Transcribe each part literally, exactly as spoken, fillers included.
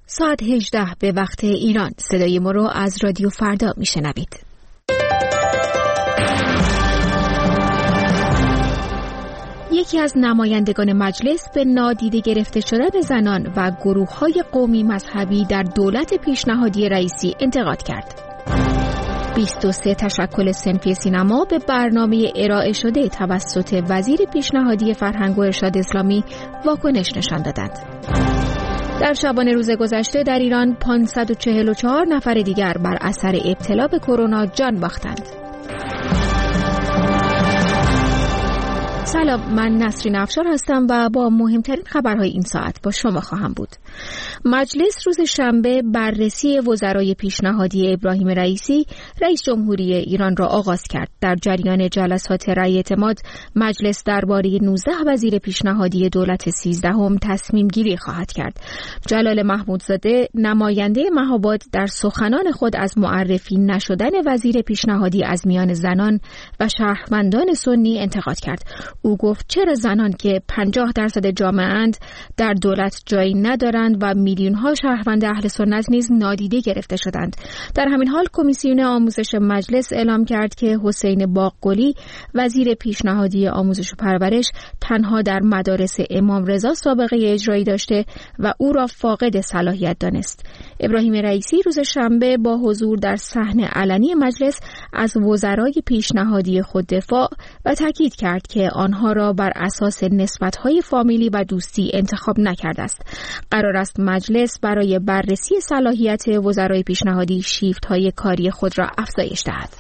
ساعت هجده به وقت ایران. صدای ما رو از رادیو فردا میشنوید. یکی از نمایندگان مجلس به نادیده گرفته شدن زنان و گروه‌های قومی مذهبی در دولت پیشنهادی رئیسی انتقاد کرد. بیست و سه تشکل صنفی سینما به برنامه ارائه شده توسط وزیر پیشنهادی فرهنگ و ارشاد اسلامی واکنش نشان دادند. در شبانه روز گذشته در ایران پانصد و چهل و چهار نفر دیگر بر اثر ابتلا به کرونا جان باختند. سلام، من نسرین افشار هستم و با مهمترین خبرهای این ساعت با شما خواهم بود. مجلس روز شنبه بررسی وزرای پیشنهادی ابراهیم رئیسی رئیس جمهوری ایران را آغاز کرد. در جریان جلسات رأی اعتماد مجلس درباره نوزده وزیر پیشنهادی دولت سیزدهم تصمیم گیری خواهد کرد. جلال محمودزاده نماینده مهاباد در سخنان خود از معرفی نشدن وزیر پیشنهادی از میان زنان و شهروندان سنی انتقاد کرد. او گفت چرا زنان که پنجاه درصد جامعه اند در دولت جایی ندارند و میلیون ها شهروند اهل سنت نیز نادیده گرفته شدند. در همین حال کمیسیون آموزش مجلس اعلام کرد که حسین باقگلی وزیر پیشنهادی آموزش و پرورش تنها در مدارس امام رضا سابقه اجرایی داشته و او را فاقد صلاحیت دانست. ابراهیم رئیسی روز شنبه با حضور در صحن علنی مجلس از وزرای پیشنهادی خود دفاع و تاکید کرد که آنها را بر اساس نسبت‌های فامیلی و دوستی انتخاب نکرده است. قرار است مجلس برای بررسی صلاحیت وزرای پیشنهادی شیفت‌های کاری خود را افزایش دهد.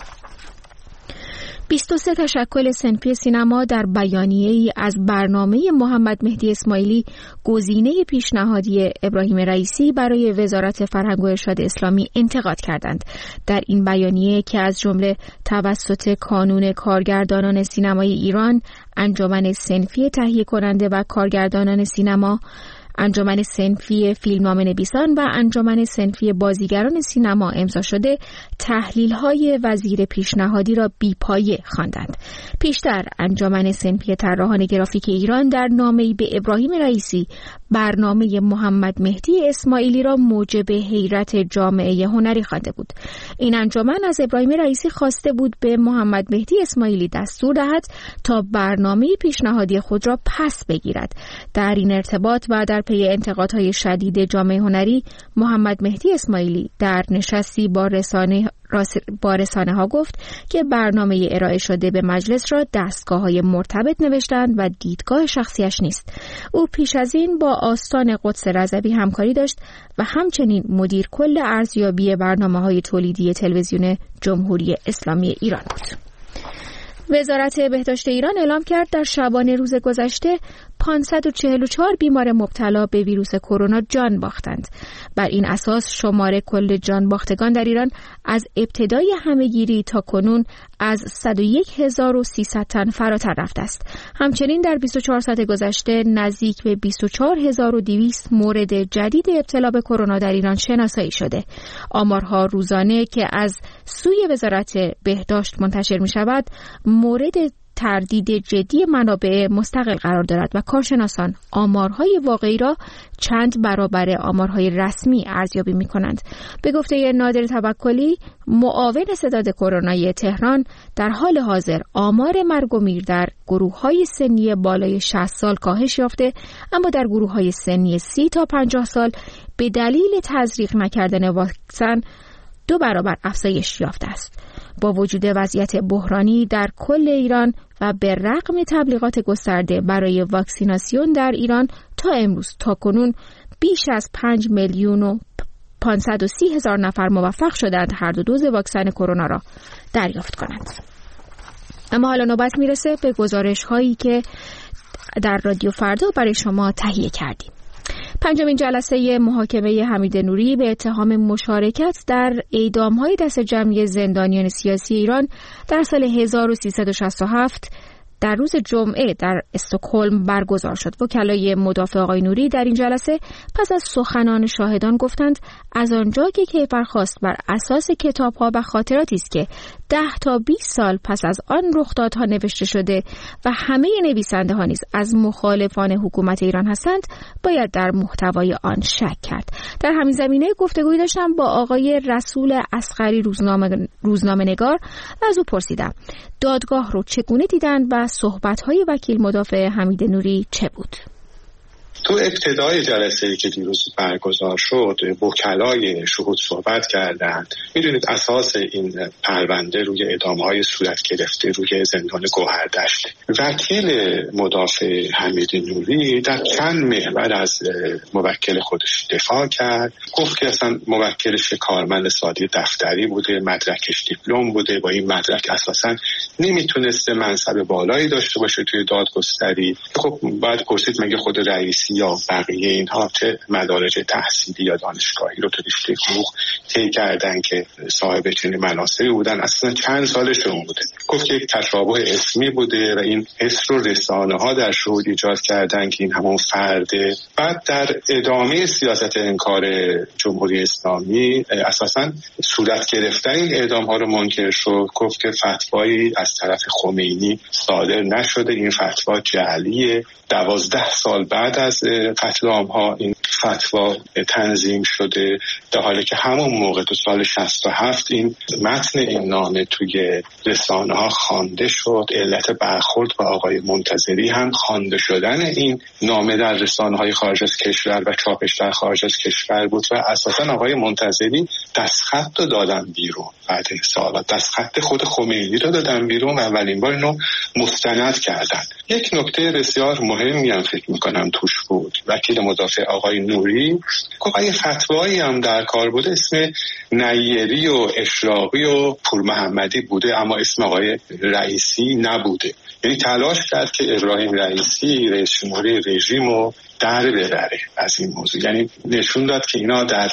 بیست و سه تشکل صنفی سینما در بیانیه‌ای از برنامه محمد مهدی اسماعیلی گزینه پیشنهادی ابراهیم رئیسی برای وزارت فرهنگ و ارشاد اسلامی انتقاد کردند. در این بیانیه که از جمله توسط کانون کارگردانان سینمای ایران، انجمن صنفی تهیه کننده و کارگردانان سینما، انجمن صنفی فیلمنامه‌نویسان و انجمن صنفی بازیگران سینما امضا شده، تحلیل‌های وزیر پیشنهادی را بی‌پایه خواندند. پیشتر انجمن صنفی طراحان گرافیک ایران در نامه‌ای به ابراهیم رئیسی برنامه محمد مهدی اسماعیلی را موجب حیرت جامعه هنری خوانده بود. این انجمن از ابراهیم رئیسی خواسته بود به محمد مهدی اسماعیلی دستور دهد تا برنامه پیشنهادی خود را پس بگیرد. در این ارتباط و در پی انتقادهای شدید جامعه هنری، محمد مهدی اسماعیلی در نشستی با رسانه با رسانه ها گفت که برنامه ارائه شده به مجلس را دستگاه های مرتبط نوشتند و دیدگاه شخصیش نیست. او پیش از این با آستان قدس رضوی همکاری داشت و همچنین مدیر کل ارزیابی برنامه های تولیدی تلویزیون جمهوری اسلامی ایران بود. وزارت بهداشت ایران اعلام کرد در شبانه روز گذشته پانصد و چهل و چهار بیمار مبتلا به ویروس کرونا جان باختند. بر این اساس شمار کل جان باختگان در ایران از ابتدای همه‌گیری تا کنون از صد و یک هزار و سیصد تن فراتر رفته است. همچنین در بیست و چهار ساعت گذشته نزدیک به بیست و چهار هزار و دویست مورد جدید ابتلا به کرونا در ایران شناسایی شده. آمارها روزانه که از سوی وزارت بهداشت منتشر می شود مورد تردید جدی منابع مستقل قرار دارد و کارشناسان آمارهای واقعی را چند برابر آمارهای رسمی ارزیابی می کنند. به گفته نادر توکلی، معاون ستاد کرونایی تهران، در حال حاضر آمار مرگ و میر در گروه‌های سنی بالای شصت سال کاهش یافته، اما در گروه‌های سنی سی تا پنجاه سال به دلیل تزریق نکردن واکسن دو برابر افزایش یافته است. با وجود وضعیت بحرانی در کل ایران و به رغم تبلیغات گسترده برای واکسیناسیون در ایران، تا امروز تا کنون بیش از پنج میلیون و پانصد و سی هزار نفر موفق شدند هر دو دوز واکسن کرونا را دریافت کنند. اما حالا نوبت میرسه به گزارش هایی که در رادیو فردا برای شما تهیه کردیم. پنجمین جلسه محاکمه حمید نوری به اتهام مشارکت در اعدام‌های دست جمعی زندانیان سیاسی ایران در سال هزار و سیصد و شصت و هفت در روز جمعه در استکهلم برگزار شد. وکلای مدافع آقای نوری در این جلسه پس از سخنان شاهدان گفتند از آنجا که کیفرخواست بر اساس کتاب‌ها و خاطراتی است که ده تا بیست سال پس از آن رخدادها نوشته شده و همه نویسنده‌ها نیز از مخالفان حکومت ایران هستند، باید در محتوای آن شک کرد. در همین زمینه گفتگویی داشتم با آقای رسول اصغری روزنامه روزنامه‌نگار و از او پرسیدم دادگاه رو چگونه دیدند و صحبت‌های وکیل مدافع حمید نوری چه بود. تو ابتدای جلسه‌ای که دیروز برگزار شد وکلای شهود صحبت کردند. میدونید اساس این پرونده روی اعدام‌های صورت گرفته روی زندان گوهردشت. وکیل مدافع حمید نوری در چند محور از موکل خودش دفاع کرد. گفت که اصلا موکلش کارمند ساده دفتری بوده، مدرکش دیپلم بوده، با این مدرک اساساً نمیتونسته منصب بالایی داشته باشه توی دادگستری. خب بعد پرسید مگه خود رئیس یا بقیه اینها چه مدارج تحصیلی یا دانشگاهی رو تو رشته حقوق طی کردن که صاحب چنین مناصبی بودن؟ اصلا چند سالشون بوده. گفت که یک تشابه اسمی بوده و این اسم رو رسانه‌ها در شهود ایجاد کردن که این همون فرده. بعد در ادامه سیاست انکار جمهوری اسلامی اساساً صورت گرفتن این اعدام‌ها رو منکر شد. گفت که فتوایی از طرف خمینی صادر نشده، این فتوا جعلیه. دوازده سال بعد از قتل عام‌ها این فتوا تنظیم شده، در حالی که همون موقع تو سال شصت و هفت این متن این نامه توی رسانه‌ها خوانده شد. علت برخورد با آقای منتظری هم خوانده شدن این نامه در رسانه‌های خارج از کشور و چاپش در خارج از کشور بود و اساساً آقای منتظری دستخط رو دادن بیرون. بعد سالات دستخط خود خمینی رو دادن بیرون و اولین بار اینو مستند کردن. یک نکته بسیار مهمی هم فکر میکنم توش بود. وکیل مدافع آقای نوری گفت اگه فتوایی هم در کار بوده اسم نیری و اشراقی و پور محمدی بوده اما اسم آقای رئیسی نبوده. یعنی تلاش کرد که ابراهیم رئیسی رئیس جمهوری رژیم رو در ببره از این موضوع. یعنی نشون داد که اینا در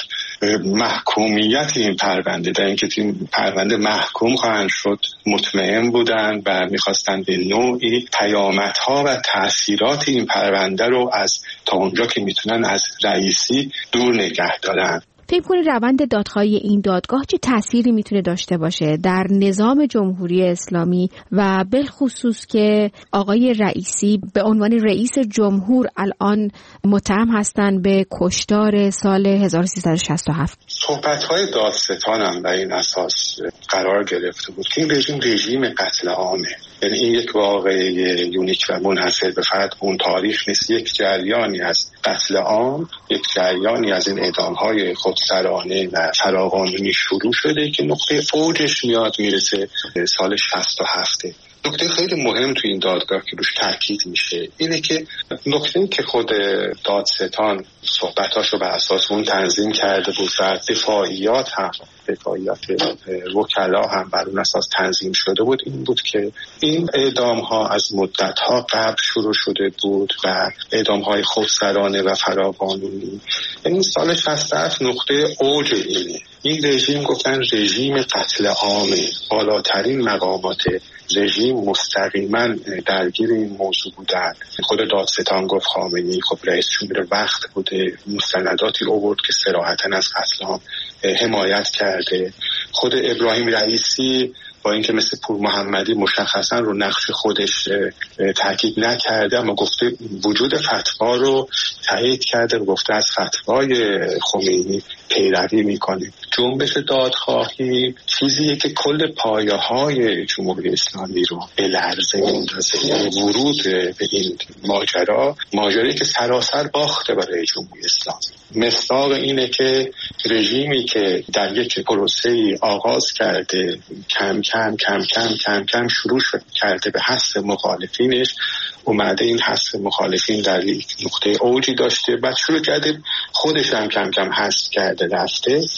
محکومیت این پرونده، در اینکه این پرونده محکوم خواهند شد مطمئن بودن و میخواستن به نوعی پیامدها و تأثیرات این پرونده رو از تا اونجا که میتونن از رئیسی دور نگه دارن. فکر کنید روند دادخواهی این دادگاه چه تأثیری میتونه داشته باشه در نظام جمهوری اسلامی و بالخصوص که آقای رئیسی به عنوان رئیس جمهور الان متهم هستن به کشتار سال هزار و سیصد و شصت و هفت؟ صحبت‌های دادستان هم بر این اساس قرار گرفته بود که این رژیم رژیم قتل عامه. یعنی این یک واقعه یونیک و منحصر به فرد اون تاریخ نیست. یک جریانی از قتل عام، یک جریانی از این اعدام‌های خودسرانه و فراقانونی شروع شده که نقطه اوجش میاد میرسه سال شصت و هفت. نکته خیلی مهم تو این دادگاه که روش تاکید میشه اینه که نکته که خود دادستان صحبتاشو بر اساس اون تنظیم کرده بود و دفاعیات هم دفاعیات وکلا هم بر اون اساس تنظیم شده بود این بود که این اعدام ها از مدت ها قبل شروع شده بود و اعدام های خودسرانه و فراقانونی. یعنی سال شصت و هفت نقطه اوج اینه. این رژیم گفتن رژیم قتل عامه. بالاترین مقامات رژیم مستقیما درگیر این موضوع بودن. خود دادستان گفت خامنه‌ای خب رئیس جمهور وقت بوده، مستنداتی آورد که صراحتاً از قتل عام حمایت کرده. خود ابراهیم رئیسی با اینکه مثل پور محمدی مشخصا رو نقش خودش تاکید نکرده اما گفته وجود فتوا رو تایید کرده و گفته از فتوای خمینی پیروی میکنه. جنبش دادخواهی چیزیه که کل پایه‌های جمهوری اسلامی رو به لرزه میندازه. ورود به این ماجرا ماجرایی که سراسر باخته برای جمهوری اسلامی. مصداق اینه که رژیمی که در یک پروسه‌ای آغاز کرده کم کم کم کم کم کم شروع کرده به حذف مخالفینش، اومده این حذف مخالفین در یک نقطه اوجی داشته، بعد شروع کرده خودش هم کم کم حذف کرده رفته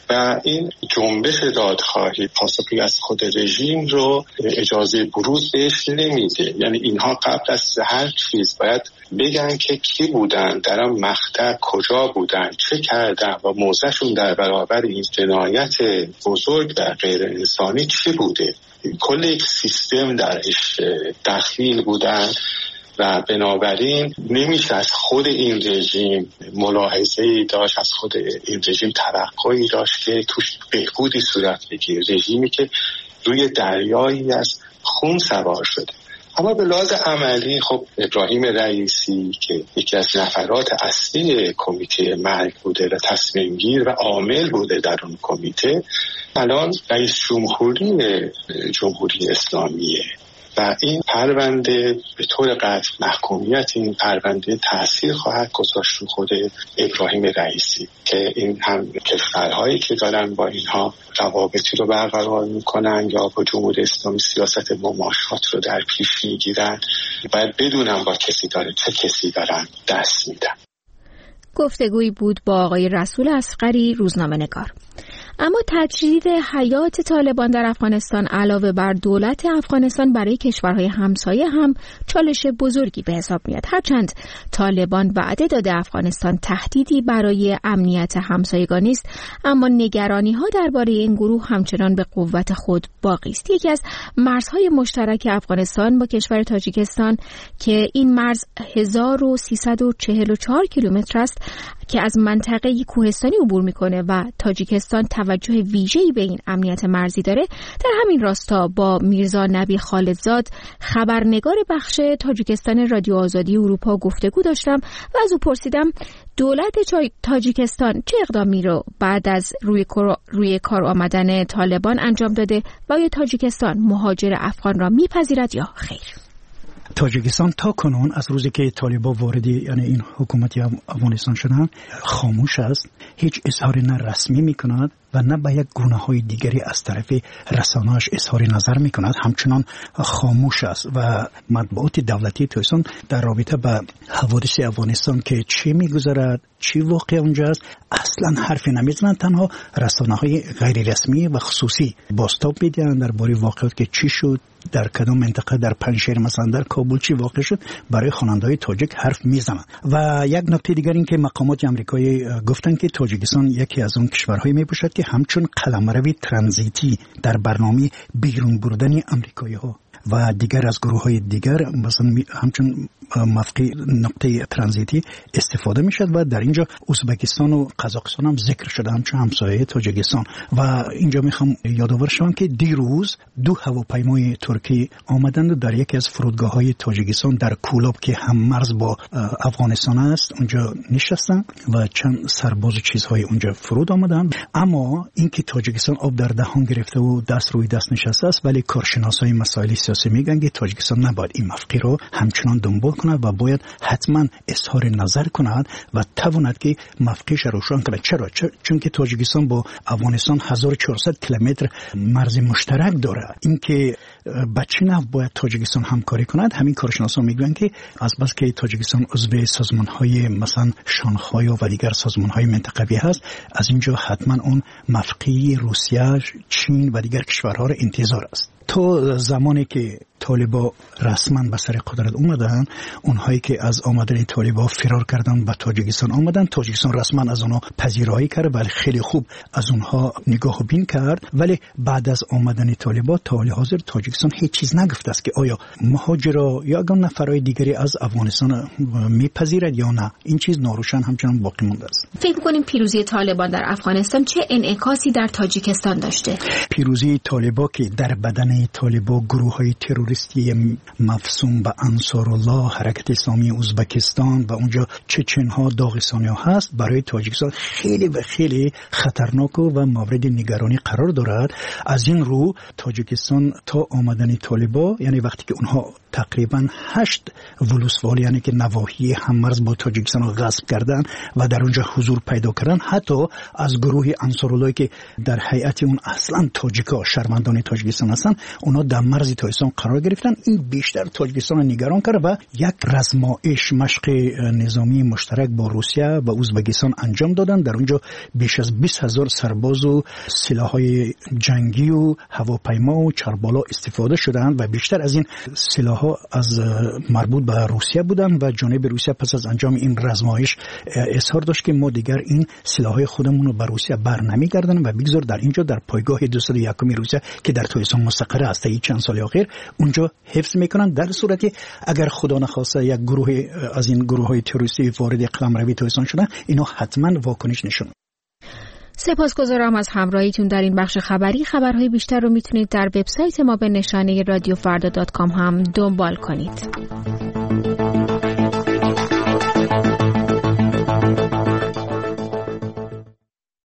و این جنبش دادخواهی پاسخی از خود رژیم رو اجازه بروز بهش نمیده. یعنی اینها قبل از هر چیز باید بگن که کی بودن، در آن مقطع کجا بودن، چه کردن و موضعشون در برابر این جنایت بزرگ و غیر انسانی چی بوده. کل یک سیستم درش دخیل بودن و بنابراین نمیشه از خود این رژیم ملاحظه‌ای داشت، از خود این رژیم توقعی داشت که توش بهبودی صورت بگیره. رژیمی که روی دریایی از خون سوار شده. اما به لحاظ عملی خب ابراهیم رئیسی که یکی از نفرات اصلی کمیته مرگ بوده و تصمیم گیر و عامل بوده در اون کمیته، الان رئیس جمهوری جمهوری اسلامیه و این پرونده به طور قطع محکومیت این پرونده تأثیر خواهد گذاشت رو خود ابراهیم رئیسی که این هم کشورهایی که دارن با اینها روابطی رو برقرار میکنن یا با جمهوری اسلامی سیاست مماشات رو در پیش میگیرن، باید بدونن با کسی داره چه کسی دارن دست میدن. گفتگویی بود با آقای رسول اصغری، روزنامه‌نگار. اما تجدید حیات طالبان در افغانستان علاوه بر دولت افغانستان برای کشورهای همسایه هم چالش بزرگی به حساب میاد. هرچند طالبان وعده داده افغانستان تهدیدی برای امنیت همسایگانی است، اما نگرانی ها درباره این گروه همچنان به قوت خود باقی است. یکی از مرزهای مشترک افغانستان با کشور تاجیکستان که این مرز هزار و سیصد و چهل و چهار کیلومتر است که از منطقه کوهستانی عبور میکنه و تاجیکستان توجه ویژه‌ای به این امنیت مرزی داره. در همین راستا با میرزا نبی خالدزاد، خبرنگار بخش تاجیکستان رادیو آزادی اروپا گفتگو داشتم و از او پرسیدم دولت تاجیکستان چه اقدامی رو بعد از روی کار, روی کار آمدن طالبان انجام داده و آیا تاجیکستان مهاجر افغان را میپذیرد یا خیر؟ تاجیکستان تا کنون از روزی که طالبان واردی یعنی این حکومتی افغانستان شدن خاموش است، هیچ اظهار نه رسمی میکند و نه به یک گونه‌های دیگری از طرف رسانه‌اش اظهار نظر میکند. همچنان خاموش است و مطبوعات دولتی تاجیکستان در رابطه با حوادث افغانستان که چی میگذرد، چی واقع اونجا است، اصلا حرفی نمیزنند. تنها رسانه‌های غیر رسمی و خصوصی بازتاب میدهند درباره واقعات که چی شد در کدام منطقه، در پنجشیر مثلا در کابل چی واقع شد، برای خواننده‌های تاجیک حرف میزنند. و یک نکته دیگر این که مقامات آمریکایی گفتند که تاجیکستان یکی از اون کشورهایی میباشد که همچون قلمرو ترانزیتی در برنامه بیرون بردن آمریکایی‌ها و دیگر از گروه‌های دیگر مثلا همچون موقع نقطه ترانزیتی استفاده میشد و در اینجا ازبکستان و قزاقستان هم ذکر شده همچون همسایه تاجیکستان. و اینجا میخوام یادآور شوم که دیروز دو هواپیمای ترکی آمدند و در یکی از فرودگاه‌های تاجیکستان در کولاب که هم مرز با افغانستان است اونجا نشستند و چند سرباز چیزهای اونجا فرود آمدند. اما اینکه تاجیکستان آب در دهان گرفته و دست روی دست نشسته است، ولی کارشناسای مسائل سیاسی میگن که تاجیکستان نباید این موقع رو همچنان دنبال کند و باید حتما اظهار نظر کند و تواند که موقعش رو روشن کند. چرا؟ چون که تاجیکستان با افغانستان هزار و چهارصد کیلومتر مرز مشترک داره. اینکه بچه نو باید تاجیکستان همکاری کند، همین کارشناسا میگن که از بس که تاجیکستان عضو سازمان‌های مثلا شانگهای و دیگر سازمان‌های منطقوی هست، از اینجا حتما اون موقعی روسیه، چین و دیگر کشورها را انتظار است. تو زمانی که طالبان رسما به سر قدرت اومدن، اونهایی که از آمدن طالبان فرار کردن به تاجیکستان آمدن، تاجیکستان رسما از اونها پذیرایی کرد ولی خیلی خوب از اونها نگاه بین کرد. ولی بعد از آمدن طالبان تا حال حاضر تاجیکستان هیچ چیز نگفته است که آیا مهاجرا یا اگر نفرای دیگری از افغانستان میپذیرد یا نه. این چیز ناروشن همچنان باقی مونده است. فکر می‌کنیم پیروزی طالبان در افغانستان چه انعکاسی در تاجیکستان داشته؟ پیروزی طالبان که در بدن طالبان گروه‌های تروریستی مفسوم به انصارالله، حرکت اسلامی ازبکستان و اونجا چچن‌ها، داغستانی‌ها هست، برای تاجیکستان خیلی و خیلی خطرناک و مورد نگرانی قرار دارد. از این رو تاجیکستان تا آمدن طالبان، یعنی وقتی که اونها تقریبا هشت ولسوالی یعنی که نواحی هممرز با تاجیکستان رو غصب کردن و در اونجا حضور پیدا کردن. حتی از گروه انصارالله که در هیئت اون اصلا تاجیکا شهروندان تاجیکستان هستن، اونا در مرز تاجیکستان قرار گرفتن. این بیشتر تاجیکستان رو نگران کرد و یک رزمایش مشق نظامی مشترک با روسیه و ازبکستان انجام دادن. در اونجا بیش از بیست هزار سرباز و سلاح‌های جنگی و هواپیما و چربالا استفاده شدند و بیشتر از این سلاح‌ها از مربوط به روسیه بودند و جانب روسیه پس از انجام این رزمایش اظهار داشت که ما دیگر این سلاح‌های خودمون رو به روسیه بر نمیگردانیم و بگذار در اینجا در پایگاه دویست و یک روسیه که در تاجیکستان مستقر است تا چند سال اخیر اونجا حفظ میکنن. در صورتی اگر خدا نخواسته یک گروه از این گروه‌های تروریستی وارد قلمروی تاجیکستان شدن، اینا حتما واکنش نشون. سپاسگزارم از همراهیتون در این بخش خبری. خبرهای بیشتر رو میتونید در وبسایت ما به نشانه رادیو فردا دات کام هم دنبال کنید.